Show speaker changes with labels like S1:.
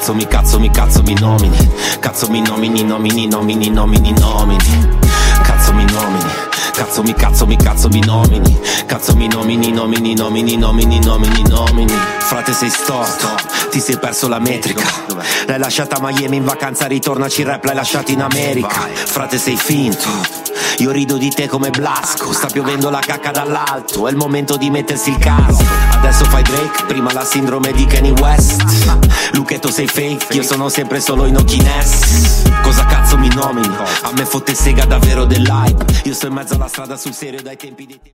S1: Cazzo mi nomini. Cazzo mi nomini. Cazzo mi nomini. Cazzo mi nomini. Cazzo mi nomini. Frate sei storto, ti sei perso la metrica. L'hai lasciata a Miami in vacanza, ritornaci rap, l'hai lasciata in America. Frate sei finto, io rido di te come Blasco. Sta piovendo la cacca dall'alto, è il momento di mettersi il casco. Adesso fai Drake, prima la sindrome di Kanye West. Lucchetto sei fake, io sono sempre solo in Okines. Cosa cazzo mi nomini? A me fotte sega davvero dell'hype. Io sto in mezzo alla strada sul serio dai tempi di